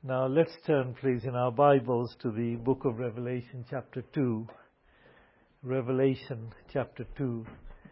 Now let's turn, please, in our Bibles to the book of Revelation, chapter 2. Revelation, chapter 2.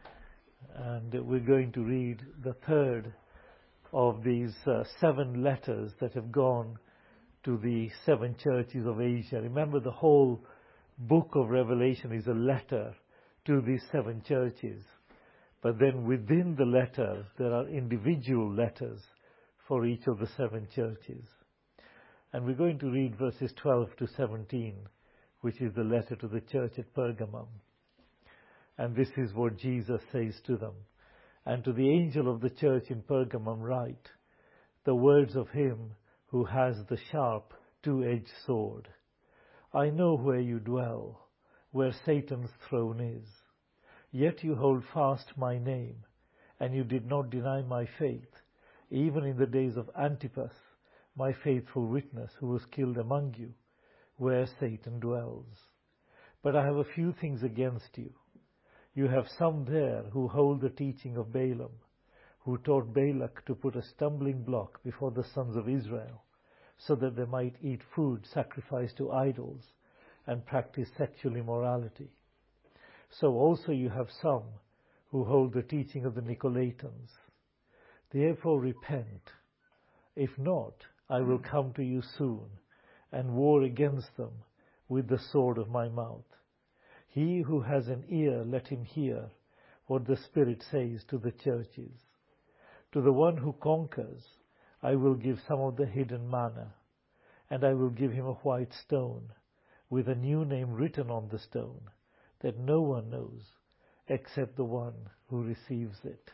And we're going to read the third of these 7 letters that have gone to the 7 churches of Asia. Remember, the whole book of Revelation is a letter to these 7 churches. But then within the letter, there are individual letters for each of the 7 churches. And we're going to read verses 12 to 17, which is the letter to the church at Pergamum. And this is what Jesus says to them. And to the angel of the church in Pergamum write, the words of him who has the sharp, 2-edged sword. I know where you dwell, where Satan's throne is. Yet you hold fast my name, and you did not deny my faith, even in the days of Antipas, my faithful witness, who was killed among you, where Satan dwells. But I have a few things against you. You have some there who hold the teaching of Balaam, who taught Balak to put a stumbling block before the sons of Israel, so that they might eat food sacrificed to idols and practice sexual immorality. So also you have some who hold the teaching of the Nicolaitans. Therefore repent. If not, I will come to you soon and war against them with the sword of my mouth. He who has an ear, let him hear what the Spirit says to the churches. To the one who conquers, I will give some of the hidden manna, and I will give him a white stone with a new name written on the stone that no one knows except the one who receives it.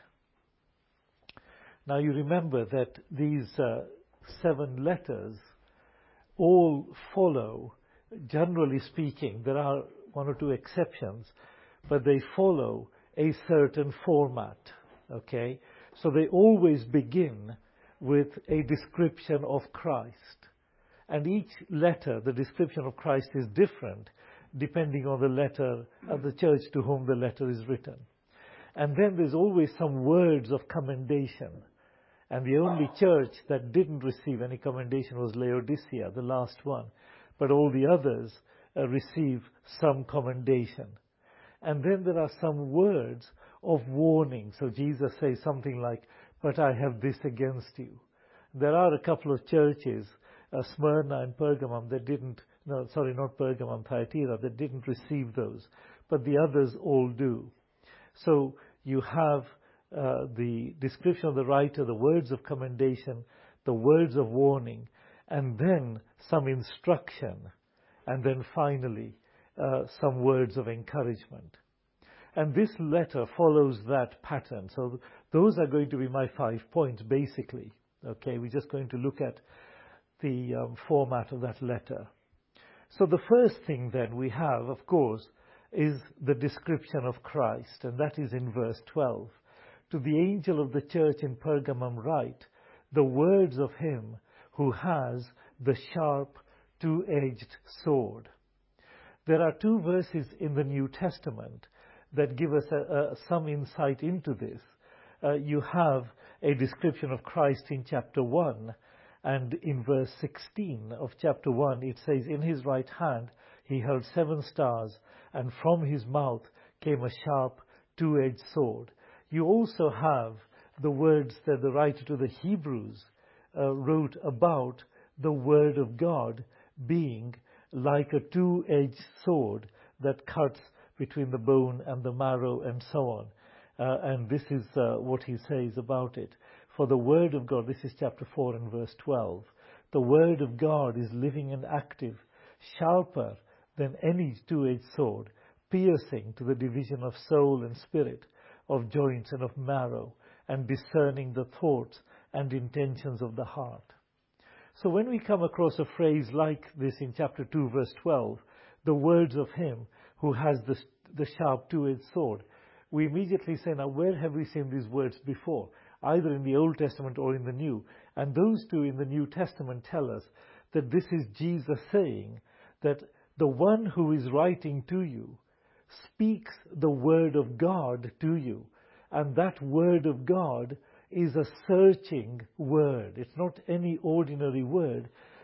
Now you remember that these 7 letters all follow, generally speaking, there are 1 or 2 exceptions, but they follow a certain format, okay? So they always begin with a description of Christ. And each letter, the description of Christ is different depending on the letter of the church to whom the letter is written. And then there's always some words of commendation. And the only church that didn't receive any commendation was Laodicea, the last one. But all the others receive some commendation. And then there are some words of warning. So Jesus says something like, but I have this against you. There are a couple of churches, Smyrna and Pergamum, that didn't, no, sorry, not Pergamum, Thyatira, that didn't receive those. But the others all do. So you have the description of the writer, the words of commendation, the words of warning, and then some instruction, and then finally some words of encouragement. And this letter follows that pattern. So those are going to be my 5 points, basically. Okay, we're just going to look at the format of that letter. So the first thing then we have, of course, is the description of Christ, and that is in verse 12. To the angel of the church in Pergamum write, the words of him who has the sharp, 2-edged sword. There are 2 verses in the New Testament that give us some insight into this. You have a description of Christ in chapter 1, and in verse 16 of chapter 1 it says, in his right hand he held 7 stars, and from his mouth came a sharp, 2-edged sword. You also have the words that the writer to the Hebrews wrote about the Word of God being like a 2-edged sword that cuts between the bone and the marrow and so on. And this is what he says about it. For the Word of God, this is chapter 4 and verse 12, the Word of God is living and active, sharper than any 2-edged sword, piercing to the division of soul and spirit, of joints and of marrow, and discerning the thoughts and intentions of the heart. So when we come across a phrase like this in chapter 2, verse 12, the words of him who has the sharp 2-edged sword, we immediately say, now where have we seen these words before? Either in the Old Testament or in the New. And those 2 in the New Testament tell us that this is Jesus saying that the one who is writing to you speaks the Word of God to you. And that Word of God is a searching word. It's not any ordinary word.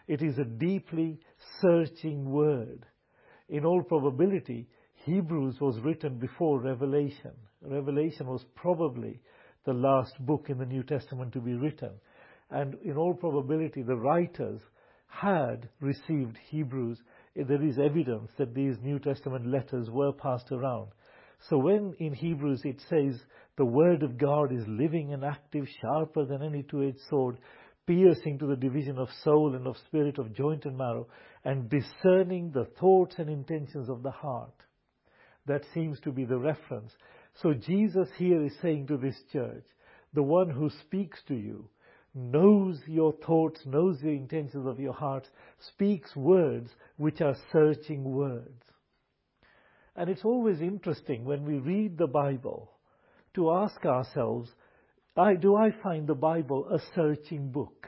It is a deeply searching word. In all probability, Hebrews was written before Revelation. Revelation was probably the last book in the New Testament to be written. And in all probability, the writers had received Hebrews. There is evidence that these New Testament letters were passed around. So when in Hebrews it says, the word of God is living and active, sharper than any two-edged sword, piercing to the division of soul and of spirit, of joint and marrow, and discerning the thoughts and intentions of the heart. That seems to be the reference. So Jesus here is saying to this church, the one who speaks to you knows your thoughts, knows the intentions of your hearts, speaks words which are searching words. And it's always interesting when we read the Bible to ask ourselves, do I find the Bible a searching book?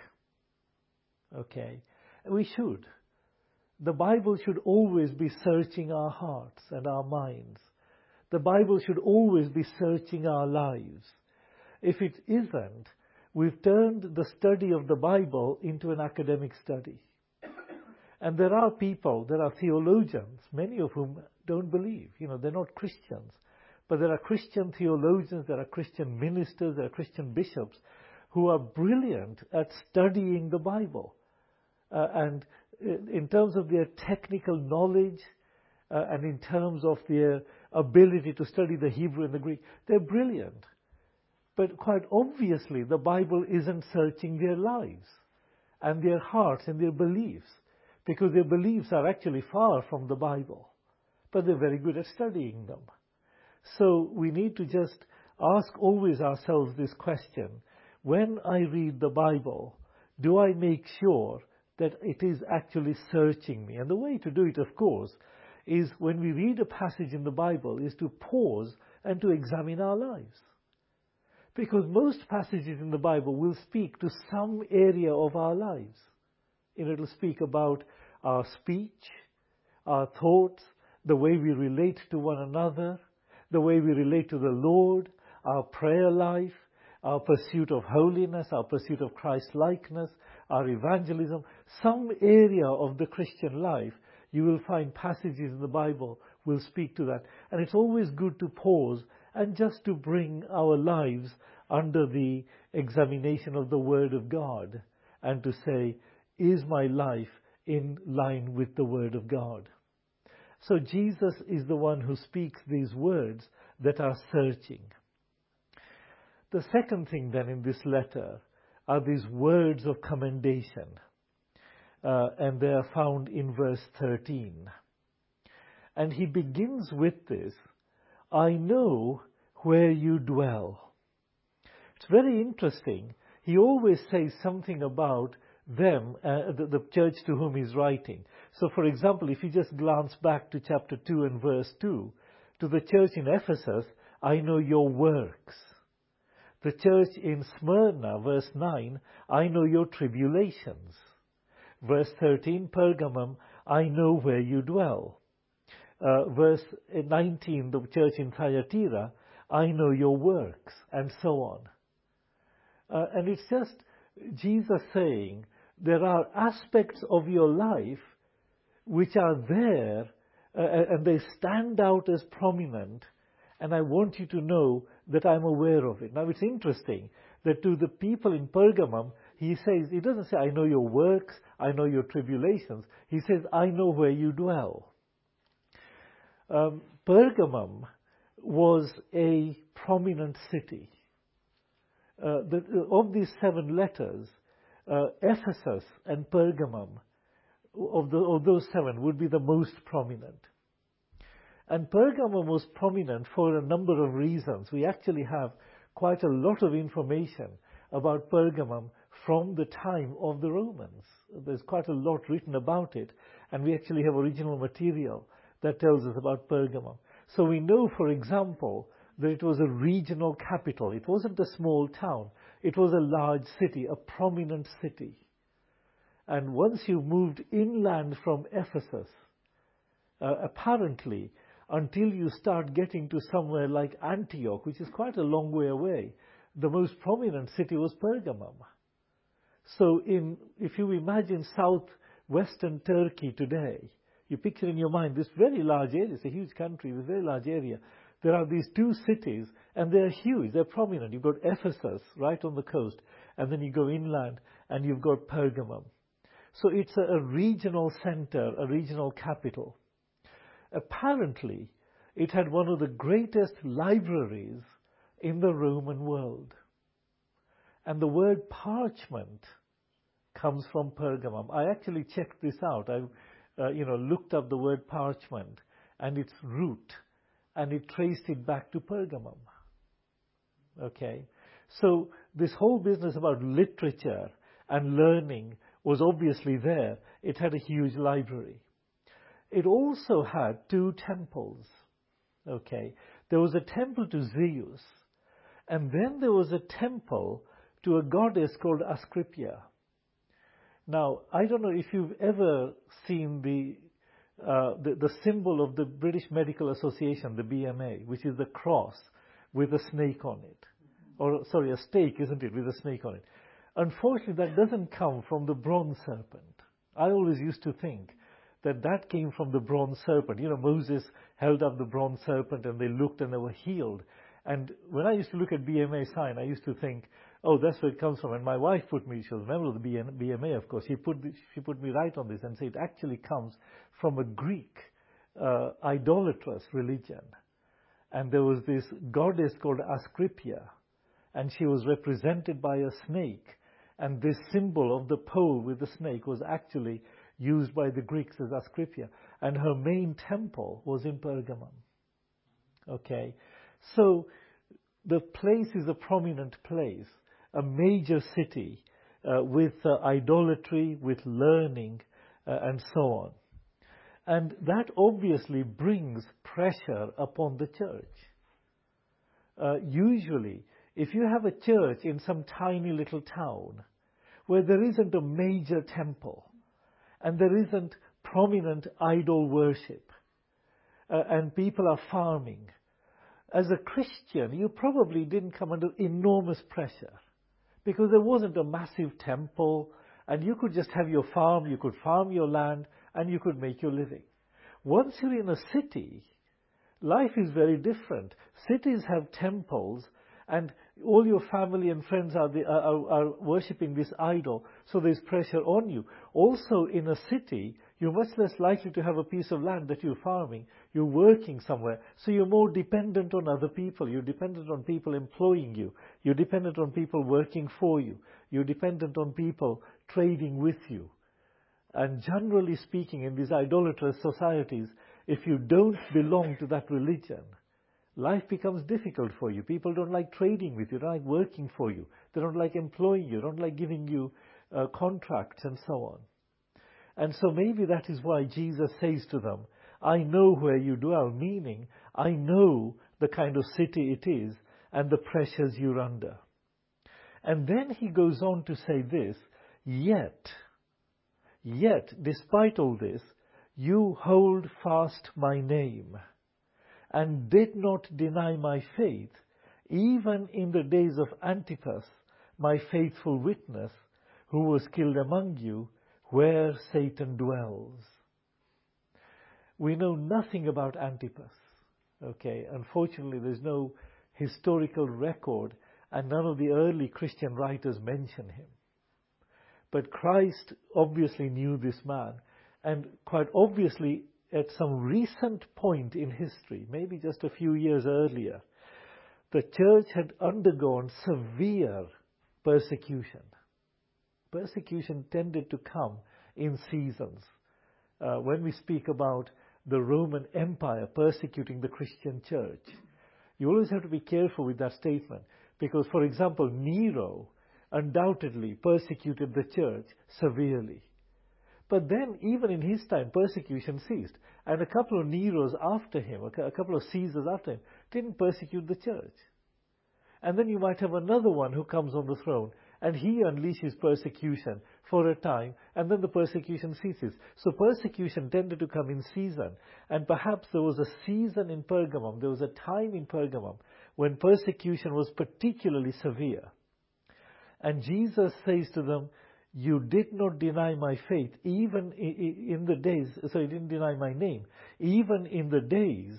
Okay, we should. The Bible should always be searching our hearts and our minds. The Bible should always be searching our lives. If it isn't, we've turned the study of the Bible into an academic study. And there are people, there are theologians, many of whom don't believe. They're not Christians. But there are Christian theologians, there are Christian ministers, there are Christian bishops who are brilliant at studying the Bible. And in terms of their technical knowledge and in terms of their ability to study the Hebrew and the Greek, they're brilliant. But quite obviously, the Bible isn't searching their lives and their hearts and their beliefs, because their beliefs are actually far from the Bible. But they're very good at studying them. So we need to just ask always ourselves this question. When I read the Bible, do I make sure that it is actually searching me? And the way to do it, of course, is when we read a passage in the Bible, is to pause and to examine our lives. Because most passages in the Bible will speak to some area of our lives. It will speak about our speech, our thoughts, the way we relate to one another, the way we relate to the Lord, our prayer life, our pursuit of holiness, our pursuit of Christ-likeness, our evangelism. Some area of the Christian life, you will find passages in the Bible will speak to that. And it's always good to pause and just to bring our lives under the examination of the Word of God and to say, is my life in line with the Word of God? So Jesus is the one who speaks these words that are searching. The second thing then in this letter are these words of commendation. And they are found in verse 13. And he begins with this, I know where you dwell. It's very interesting. He always says something about them, the church to whom he's writing. So, for example, if you just glance back to chapter 2 and verse 2, to the church in Ephesus, I know your works. The church in Smyrna, verse 9, I know your tribulations. Verse 13, Pergamum, I know where you dwell. Verse 19, the church in Thyatira, I know your works, and so on. And it's just Jesus saying, there are aspects of your life which are there and they stand out as prominent, and I want you to know that I'm aware of it. Now it's interesting that to the people in Pergamum, he says, he doesn't say, I know your works, I know your tribulations. He says, I know where you dwell. Pergamum was a prominent city. Of these 7 letters, Ephesus and Pergamum, of those 7, would be the most prominent. And Pergamum was prominent for a number of reasons. We actually have quite a lot of information about Pergamum from the time of the Romans. There's quite a lot written about it, and we actually have original material that tells us about Pergamum. So we know, for example, that it was a regional capital. It wasn't a small town. It was a large city, a prominent city. And once you moved inland from Ephesus, apparently, until you start getting to somewhere like Antioch, which is quite a long way away, the most prominent city was Pergamum. So if you imagine southwestern Turkey today, you picture in your mind this very large area. It's a huge country with a very large area. There are these two cities, and they're huge. They're prominent. You've got Ephesus right on the coast, and then you go inland, and you've got Pergamum. So it's a regional center, a regional capital. Apparently, it had one of the greatest libraries in the Roman world. And the word parchment comes from Pergamum. I actually checked this out. I looked up the word parchment and its root, and it traced it back to Pergamum. Okay? So this whole business about literature and learning was obviously there. It had a huge library. It also had two temples. Okay? There was a temple to Zeus, and then there was a temple to a goddess called Asclepia. Now, I don't know if you've ever seen the symbol of the British Medical Association, the BMA, which is the cross with a snake on it. Or, sorry, a stake, isn't it, with a snake on it. Unfortunately, that doesn't come from the bronze serpent. I always used to think that came from the bronze serpent. You know, Moses held up the bronze serpent and they looked and they were healed. And when I used to look at BMA sign, I used to think, oh, that's where it comes from. And my wife put me, she was a member of the BMA, of course. She put me right on this and said it actually comes from a Greek idolatrous religion. And there was this goddess called Asclepia, and she was represented by a snake. And this symbol of the pole with the snake was actually used by the Greeks as Asclepia. And her main temple was in Pergamum. Okay, so the place is a prominent place, a major city with idolatry, with learning, and so on. And that obviously brings pressure upon the church. Usually, if you have a church in some tiny little town where there isn't a major temple and there isn't prominent idol worship and people are farming, as a Christian, you probably didn't come under enormous pressure because there wasn't a massive temple and you could just have your farm, you could farm your land and you could make your living. Once you're in a city, life is very different. Cities have temples and all your family and friends are worshipping this idol, so there's pressure on you. Also, in a city, you're much less likely to have a piece of land that you're farming. You're working somewhere, so you're more dependent on other people. You're dependent on people employing you. You're dependent on people working for you. You're dependent on people trading with you. And generally speaking, in these idolatrous societies, if you don't belong to that religion, life becomes difficult for you. People don't like trading with you, don't like working for you. They don't like employing you, don't like giving you contracts and so on. And so maybe that is why Jesus says to them, I know where you dwell, meaning I know the kind of city it is and the pressures you're under. And then he goes on to say this, yet, despite all this, you hold fast my name and did not deny my faith, even in the days of Antipas, my faithful witness, who was killed among you, where Satan dwells. We know nothing about Antipas. Okay, unfortunately, there's no historical record, and none of the early Christian writers mention him. But Christ obviously knew this man, and quite obviously, at some recent point in history, maybe just a few years earlier, the church had undergone severe persecution. Persecution tended to come in seasons. When we speak about the Roman Empire persecuting the Christian church, you always have to be careful with that statement because, for example, Nero undoubtedly persecuted the church severely. But then, even in his time, persecution ceased. And a couple of Neros after him, a couple of Caesars after him, didn't persecute the church. And then you might have another one who comes on the throne, and he unleashes persecution for a time, and then the persecution ceases. So persecution tended to come in season. And perhaps there was a season in Pergamum, there was a time in Pergamum, when persecution was particularly severe. And Jesus says to them, you did not deny my faith, even in the days, so you didn't deny my name, even in the days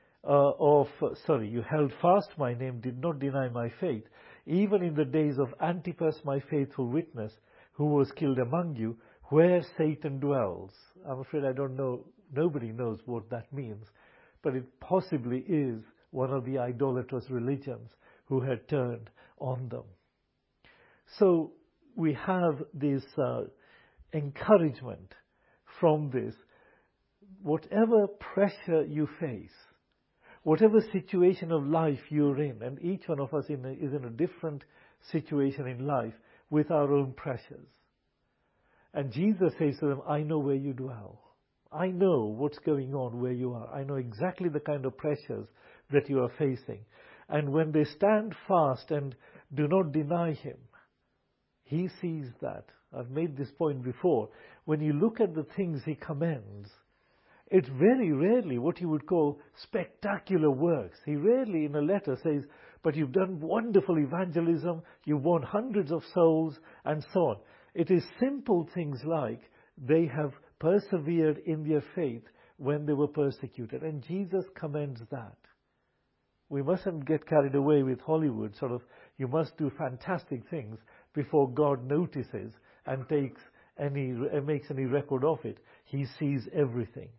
you held fast my name, did not deny my faith, even in the days of Antipas, my faithful witness, who was killed among you, where Satan dwells. I'm afraid I don't know, nobody knows what that means, but it possibly is one of the idolatrous religions who had turned on them. So we have this encouragement from this. Whatever pressure you face, whatever situation of life you're in, and each one of us is in a different situation in life with our own pressures. And Jesus says to them, I know where you dwell. I know what's going on where you are. I know exactly the kind of pressures that you are facing. And when they stand fast and do not deny him, he sees that. I've made this point before. When you look at the things he commends, it's very rarely what you would call spectacular works. He rarely in a letter says, but you've done wonderful evangelism, you've won hundreds of souls, and so on. It is simple things like they have persevered in their faith when they were persecuted. And Jesus commends that. We mustn't get carried away with Hollywood, sort of, you must do fantastic things before God notices and makes any record of it. He sees everything.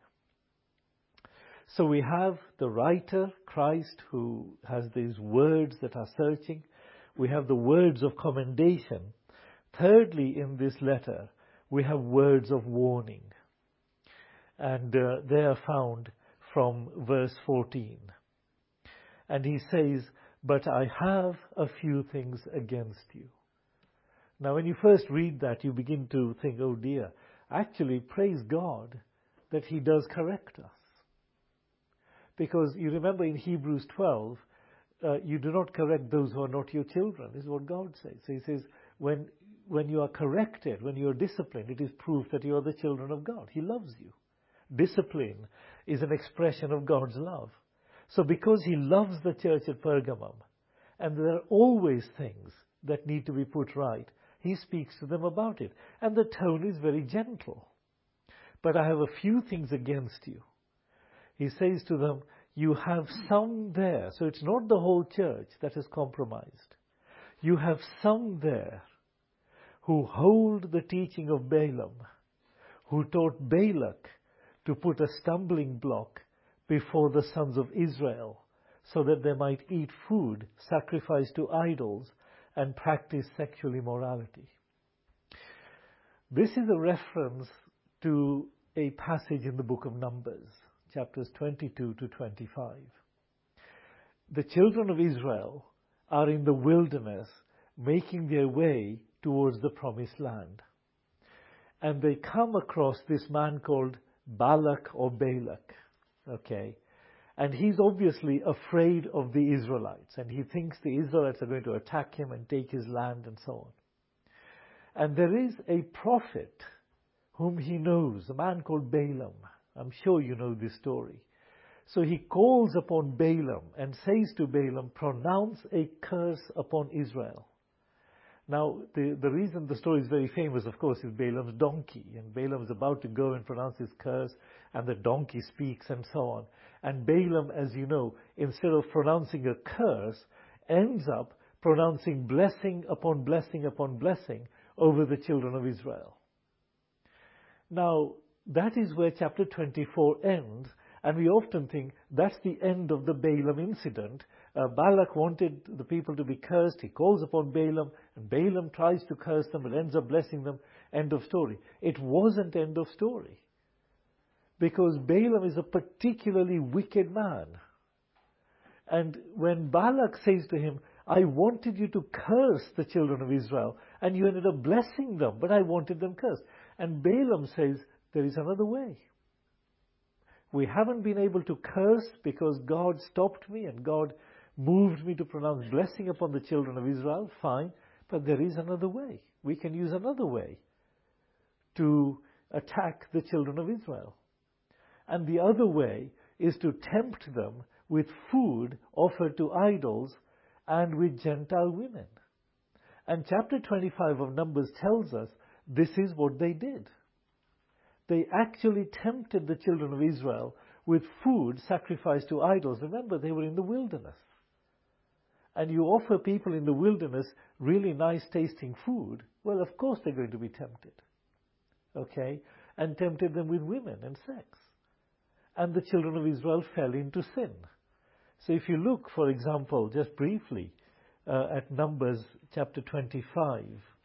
So we have the writer, Christ, who has these words that are searching. We have the words of commendation. Thirdly, in this letter, we have words of warning. And they are found from verse 14. And he says, but I have a few things against you. Now, when you first read that, you begin to think, oh dear, actually, praise God that he does correct us. Because you remember in Hebrews 12, you do not correct those who are not your children. This is what God says. So he says, when you are corrected, when you are disciplined, it is proof that you are the children of God. He loves you. Discipline is an expression of God's love. So because he loves the church at Pergamum, and there are always things that need to be put right, he speaks to them about it. And the tone is very gentle. But I have a few things against you. He says to them, you have some there. So it's not the whole church that is compromised. You have some there who hold the teaching of Balaam, who taught Balak to put a stumbling block before the sons of Israel so that they might eat food sacrificed to idols and practice sexual immorality. This is a reference to a passage in the book of Numbers, chapters 22 to 25. The children of Israel are in the wilderness making their way towards the promised land. And they come across this man called Balak or Balak. Okay. And he's obviously afraid of the Israelites. And he thinks the Israelites are going to attack him and take his land and so on. And there is a prophet whom he knows, a man called Balaam. I'm sure you know this story. So he calls upon Balaam and says to Balaam, pronounce a curse upon Israel. Now, the reason the story is very famous, of course, is Balaam's donkey. And Balaam is about to go and pronounce his curse, and the donkey speaks and so on. And Balaam, as you know, instead of pronouncing a curse, ends up pronouncing blessing upon blessing upon blessing over the children of Israel. Now, that is where chapter 24 ends, and we often think that's the end of the Balaam incident. Balak wanted the people to be cursed. He calls upon Balaam, and Balaam tries to curse them and ends up blessing them. End of story. It wasn't end of story. Because Balaam is a particularly wicked man. And when Balak says to him, I wanted you to curse the children of Israel, and you ended up blessing them, but I wanted them cursed. And Balaam says, there is another way. We haven't been able to curse because God stopped me and God moved me to pronounce blessing upon the children of Israel. Fine. But there is another way. We can use another way to attack the children of Israel. And the other way is to tempt them with food offered to idols and with Gentile women. And chapter 25 of Numbers tells us this is what they did. They actually tempted the children of Israel with food sacrificed to idols. Remember, they were in the wilderness. And you offer people in the wilderness really nice tasting food, well, of course they're going to be tempted. Okay? And tempted them with women and sex. And the children of Israel fell into sin. So if you look, for example, just briefly, at Numbers chapter 25,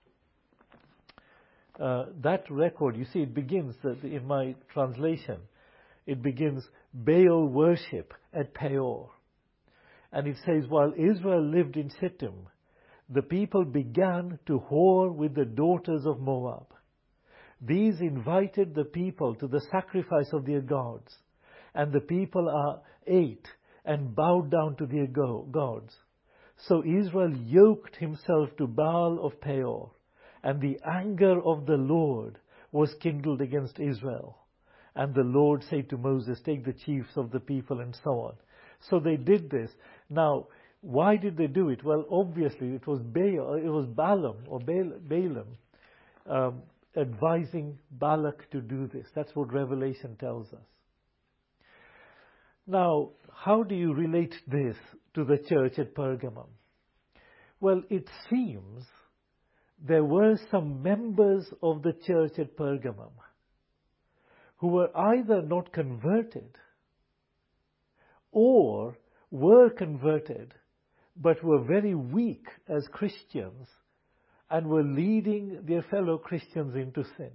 that record, you see, it begins, in my translation, it begins, Baal worship at Peor. And it says, while Israel lived in Shittim, the people began to whore with the daughters of Moab. These invited the people to the sacrifice of their gods, and the people ate and bowed down to their gods. So Israel yoked himself to Baal of Peor, and the anger of the Lord was kindled against Israel. And the Lord said to Moses, take the chiefs of the people, and so on. So they did this. Now, why did they do it? Well, obviously it was Balaam or Balaam advising Balak to do this. That's what Revelation tells us. Now, how do you relate this to the church at Pergamum? Well, it seems there were some members of the church at Pergamum who were either not converted or were converted but were very weak as Christians and were leading their fellow Christians into sin.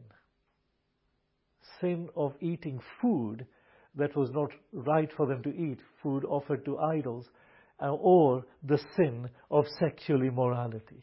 Sin of eating food that was not right for them to eat, food offered to idols, or the sin of sexual immorality.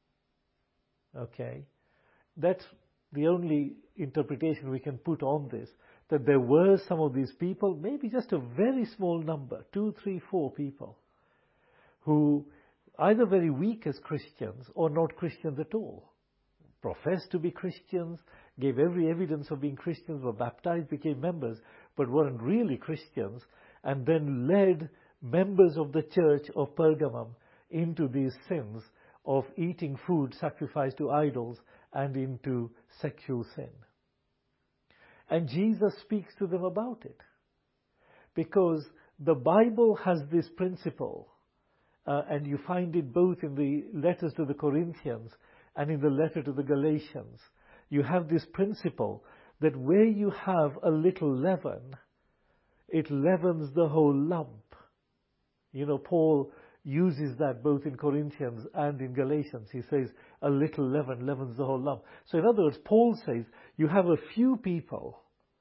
Okay? That's the only interpretation we can put on this, that there were some of these people, maybe just a very small number, 2, 3, 4 people, who either very weak as Christians or not Christians at all, professed to be Christians, gave every evidence of being Christians, were baptized, became members, but weren't really Christians, and then led members of the church of Pergamum into these sins of eating food sacrificed to idols and into sexual sin. And Jesus speaks to them about it, because the Bible has this principle, and you find it both in the letters to the Corinthians and in the letter to the Galatians. You have this principle that where you have a little leaven, it leavens the whole lump. You know, Paul uses that both in Corinthians and in Galatians. He says, a little leaven leavens the whole lump. So in other words, Paul says, you have a few people,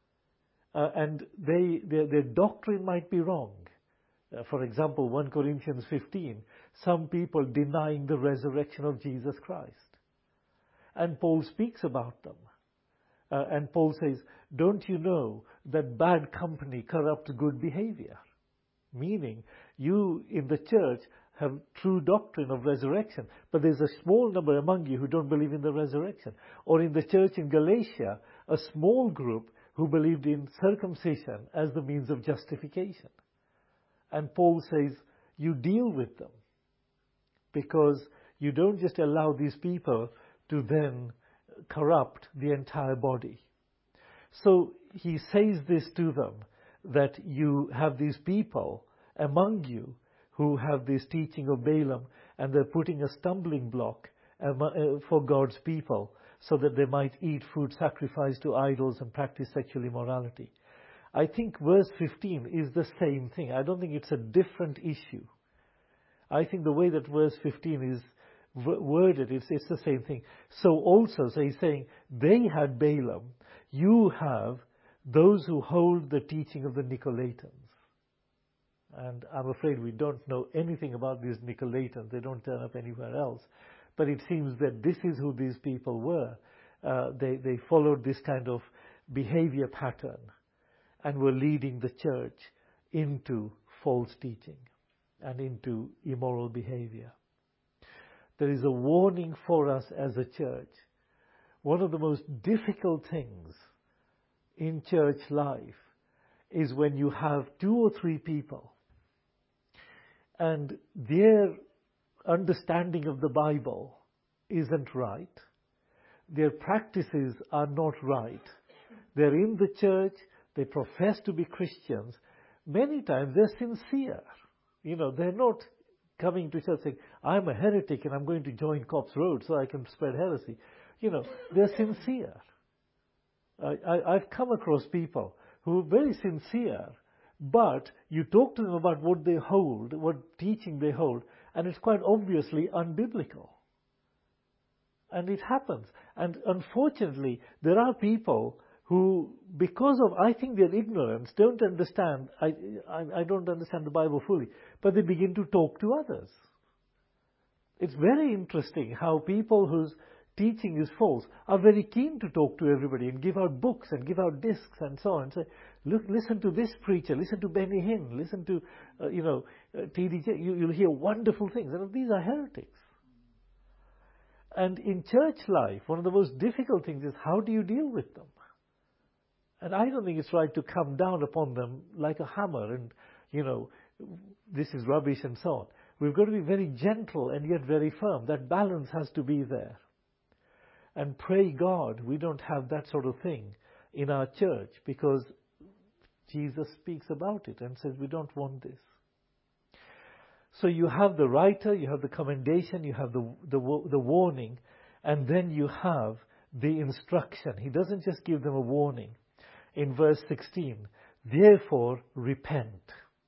and their doctrine might be wrong. For example, 1 Corinthians 15, some people denying the resurrection of Jesus Christ. And Paul speaks about them. And Paul says, don't you know that bad company corrupts good behavior? Meaning, you in the church have true doctrine of resurrection, but there's a small number among you who don't believe in the resurrection. Or in the church in Galatia, a small group who believed in circumcision as the means of justification. And Paul says, you deal with them, because you don't just allow these people to then corrupt the entire body. So he says this to them, that you have these people among you who have this teaching of Balaam, and they're putting a stumbling block for God's people so that they might eat food sacrificed to idols and practice sexual immorality. I think verse 15 is the same thing. I don't think it's a different issue. I think the way that verse 15 is worded, it's the same thing. So he's saying, they had Balaam, you have those who hold the teaching of the Nicolaitans. And I'm afraid we don't know anything about these Nicolaitans. They don't turn up anywhere else. But it seems that this is who these people were. They followed this kind of behavior pattern and were leading the church into false teaching and into immoral behavior. There is a warning for us as a church. One of the most difficult things in church life is when you have 2 or 3 people and their understanding of the Bible isn't right. their practices are not right. They're in the church, they profess to be Christians. Many times they're sincere. They're not coming to church saying, I'm a heretic and I'm going to join Cops Road so I can spread heresy. They're sincere. I've come across people who are very sincere, but you talk to them about what they hold, what teaching they hold, and it's quite obviously unbiblical. And it happens. And unfortunately, there are people who, because of, I think, their ignorance, don't understand, I don't understand the Bible fully, but they begin to talk to others. It's very interesting how people whose teaching is false are very keen to talk to everybody and give out books and give out discs and so on. And say, look, listen to this preacher, listen to Benny Hinn, listen to, TDJ. You'll hear wonderful things. And these are heretics. And in church life, one of the most difficult things is how do you deal with them? And I don't think it's right to come down upon them like a hammer and, this is rubbish and so on. We've got to be very gentle and yet very firm. That balance has to be there. And pray God we don't have that sort of thing in our church, because Jesus speaks about it and says we don't want this. So you have the writer, you have the commendation, you have the warning, and then you have the instruction. He doesn't just give them a warning. In verse 16, therefore repent.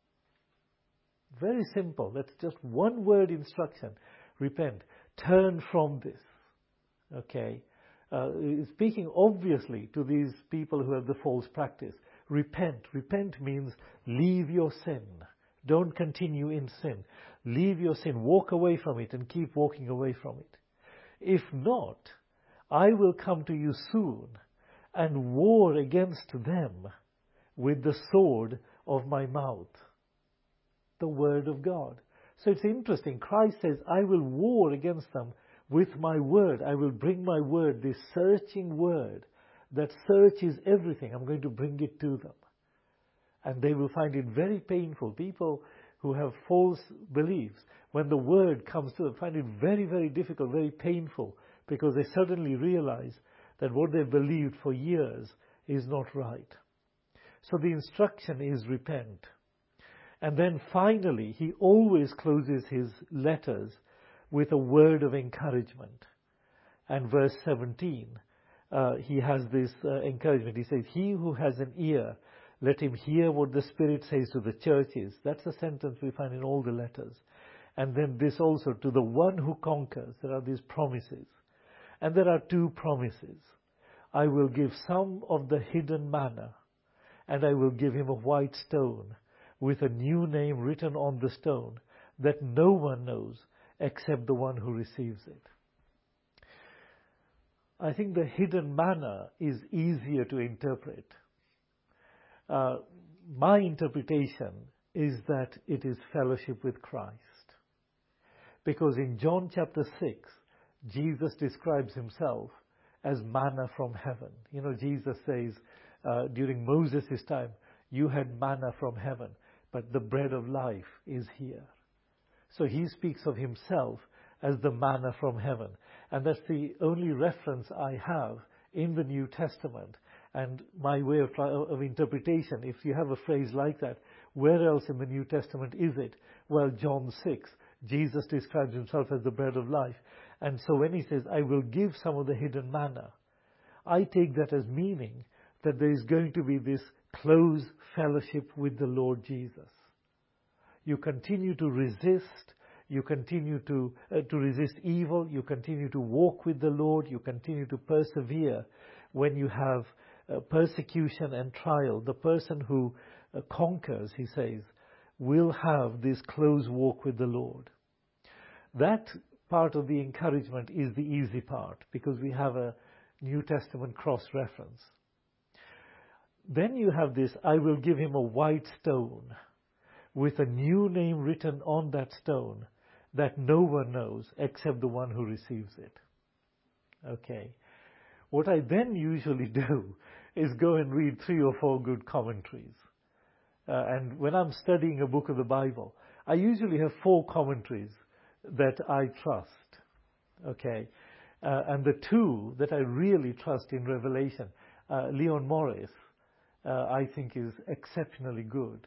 Very simple. That's just one word instruction. Repent. Turn from this. Okay. Speaking obviously to these people who have the false practice. Repent. Repent means leave your sin. Don't continue in sin. Leave your sin. Walk away from it and keep walking away from it. If not, I will come to you soon and war against them with the sword of my mouth. The word of God. So it's interesting. Christ says, I will war against them with my word. I will bring my word, this searching word that searches everything. I'm going to bring it to them. And they will find it very painful. People who have false beliefs, when the word comes to them, find it very, very difficult, very painful, because they suddenly realize that what they've believed for years is not right. So the instruction is repent. And then finally, he always closes his letters with a word of encouragement. And verse 17, he has this encouragement. He says, he who has an ear, let him hear what the Spirit says to the churches. That's a sentence we find in all the letters. And then this also, to the one who conquers. There are these promises. And there are two promises. I will give some of the hidden manna, and I will give him a white stone with a new name written on the stone that no one knows except the one who receives it. I think the hidden manna is easier to interpret. My interpretation is that it is fellowship with Christ. Because in John chapter 6, Jesus describes himself as manna from heaven. Jesus says during Moses' time, you had manna from heaven, but the bread of life is here. So he speaks of himself as the manna from heaven. And that's the only reference I have in the New Testament. And my way of interpretation, if you have a phrase like that, where else in the New Testament is it? Well, John 6, Jesus describes himself as the bread of life. And so when he says, I will give some of the hidden manna, I take that as meaning that there is going to be this close fellowship with the Lord Jesus. You continue to resist, you continue to resist evil, you continue to walk with the Lord, you continue to persevere when you have persecution and trial. The person who conquers, he says, will have this close walk with the Lord. That part of the encouragement is the easy part, because we have a New Testament cross-reference. Then you have this, I will give him a white stone with a new name written on that stone that no one knows except the one who receives it. Okay. What I then usually do is go and read 3 or 4 good commentaries. And when I'm studying a book of the Bible, I usually have 4 commentaries that I trust. Okay. And the two that I really trust in Revelation, Leon Morris, I think is exceptionally good.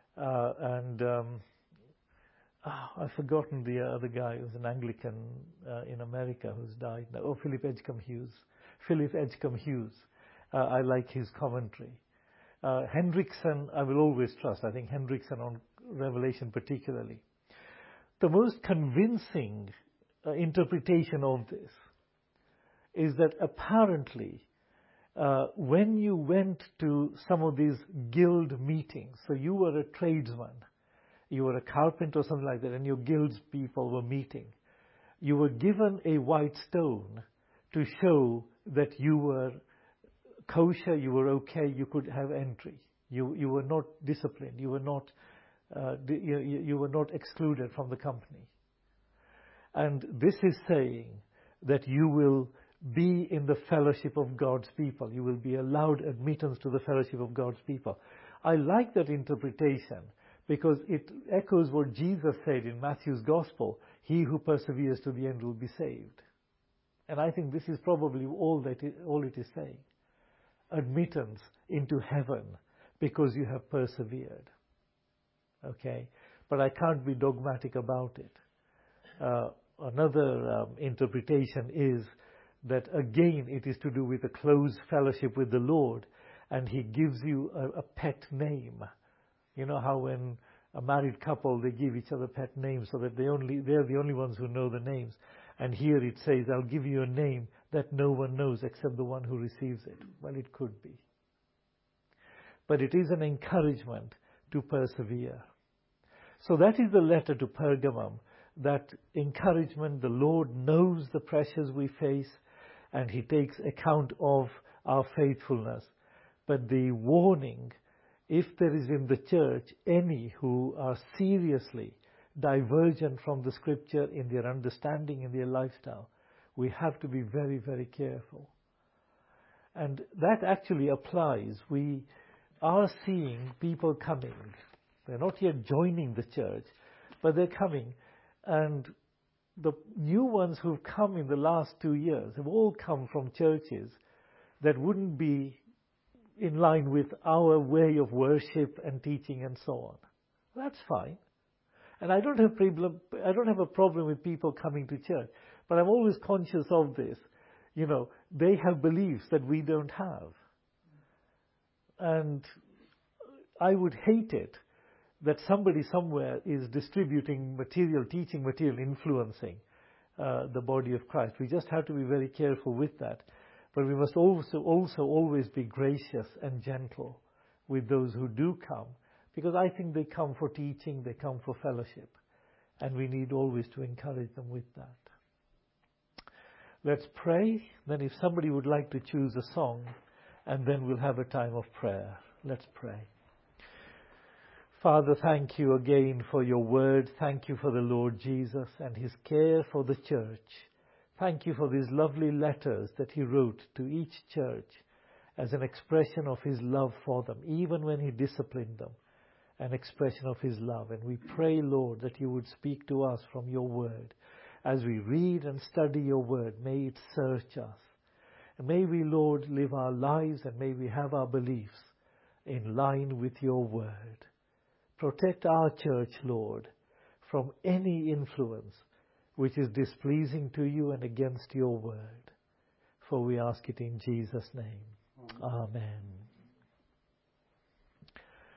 I've forgotten the other guy who's an Anglican in America who's died now. Oh, Philip Edgecombe Hughes. Philip Edgecombe Hughes. I like his commentary. Hendrickson, I will always trust. I think Hendrickson on Revelation particularly. The most convincing interpretation of this is that apparently when you went to some of these guild meetings, so you were a tradesman, you were a carpenter or something like that, and your guild's people were meeting, you were given a white stone to show that you were kosher, you were okay, you could have entry. You were not disciplined, you were not excluded from the company. And this is saying that you will be in the fellowship of God's people. You will be allowed admittance to the fellowship of God's people. I like that interpretation because it echoes what Jesus said in Matthew's Gospel, he who perseveres to the end will be saved. And I think this is probably all it is saying. Admittance into heaven because you have persevered. Okay? But I can't be dogmatic about it. Another interpretation is that again it is to do with a close fellowship with the Lord, and he gives you a pet name. You know how when a married couple, they give each other pet names so that they're the only ones who know the names. And here it says, I'll give you a name that no one knows except the one who receives it. Well, it could be. But it is an encouragement to persevere. So that is the letter to Pergamum. That encouragement, the Lord knows the pressures we face and he takes account of our faithfulness. But the warning, if there is in the church any who are seriously divergent from the scripture in their understanding, in their lifestyle, we have to be very, very careful. And that actually applies. We are seeing people coming. They're not yet joining the church, but they're coming. And the new ones who've come in the last 2 years have all come from churches that wouldn't be in line with our way of worship and teaching and so on. That's fine. And I don't have a problem with people coming to church, but I'm always conscious of this. You know, they have beliefs that we don't have. And I would hate it that somebody somewhere is distributing material, teaching material, influencing the body of Christ. We just have to be very careful with that. But we must also always be gracious and gentle with those who do come, because I think they come for teaching, they come for fellowship, and we need always to encourage them with that. Let's pray. Then if somebody would like to choose a song, and then we'll have a time of prayer. Let's pray. Father, thank you again for your word. Thank you for the Lord Jesus and his care for the church. Thank you for these lovely letters that he wrote to each church as an expression of his love for them, even when he disciplined them, an expression of his love. And we pray, Lord, that you would speak to us from your word. As we read and study your word, may it search us. And may we, Lord, live our lives and may we have our beliefs in line with your word. Protect our church, Lord, from any influence which is displeasing to you and against your word. For we ask it in Jesus' name. Amen.